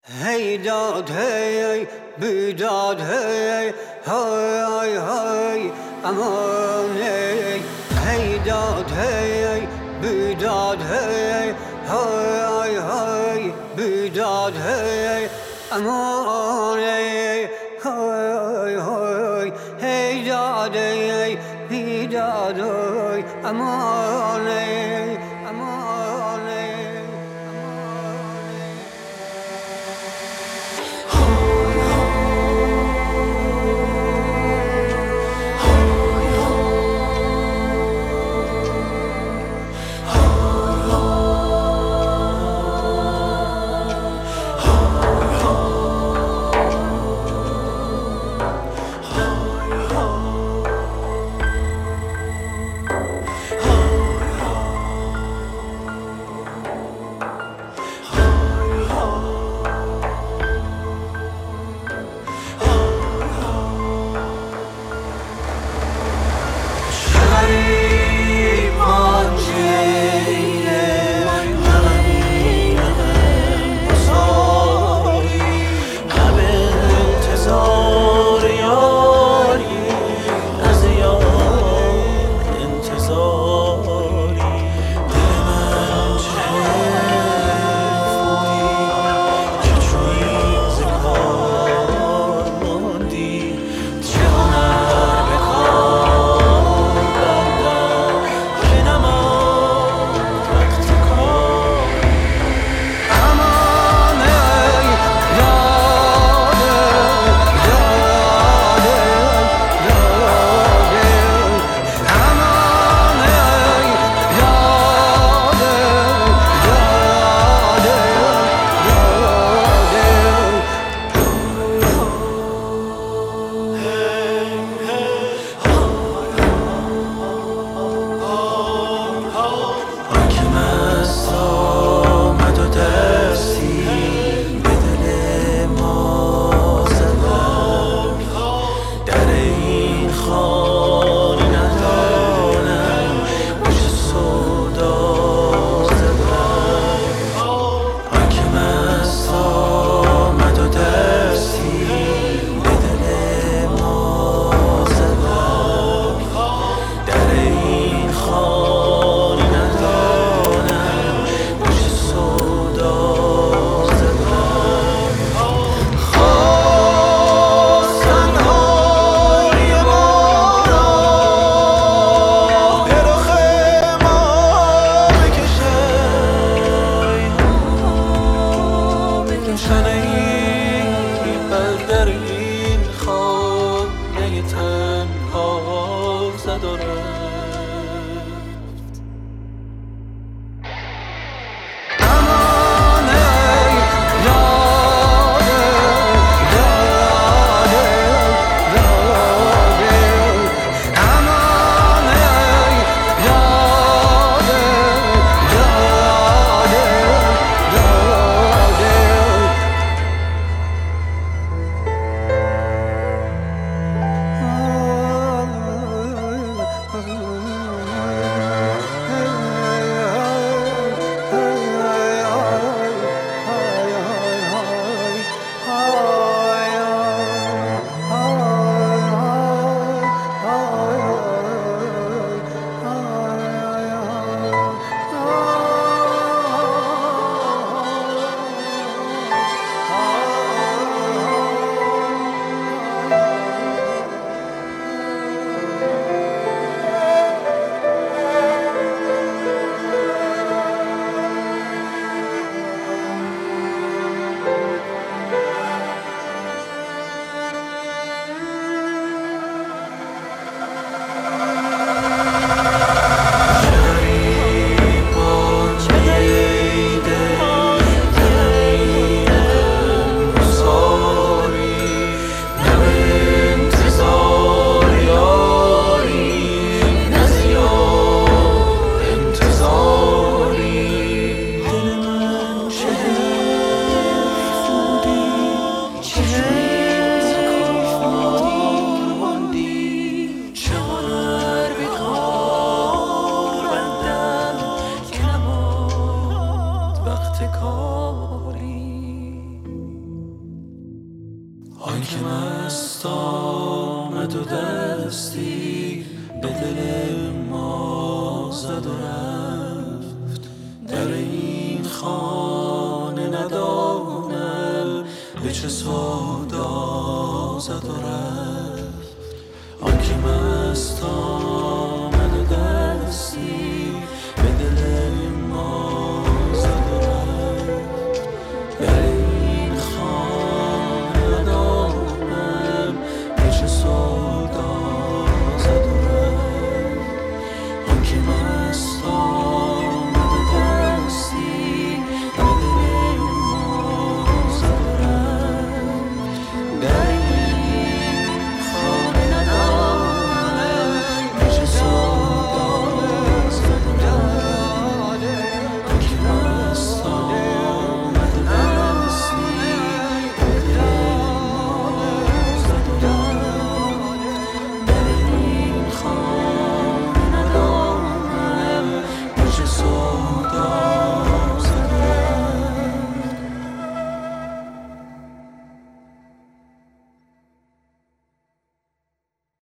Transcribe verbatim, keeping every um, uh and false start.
Hey dad, hey, بیداد hey, hey, hey, aman hey, hey dad, hey, بیداد hey, hey, hey, بیداد hey, aman hey, hey, hey, hey dad, hey, بیداد hey, aman hey, aman hey. آن که مست آمد و دستی به دل ما زد و رفت. در این خانه ندانم به چه سودا زد و رفت. آن که مست آمد و دستی به دل ما زد و رفت. در این خانه ندانم به چه سودا زد و رفت. آن که مست آمد و دستی به دل ما زد و رفت. در این خانه ندانم به چه سودا زد و رفت. آن که مست آمد و دستی به دل ما زد و رفت. در این خانه ندانم به چه سودا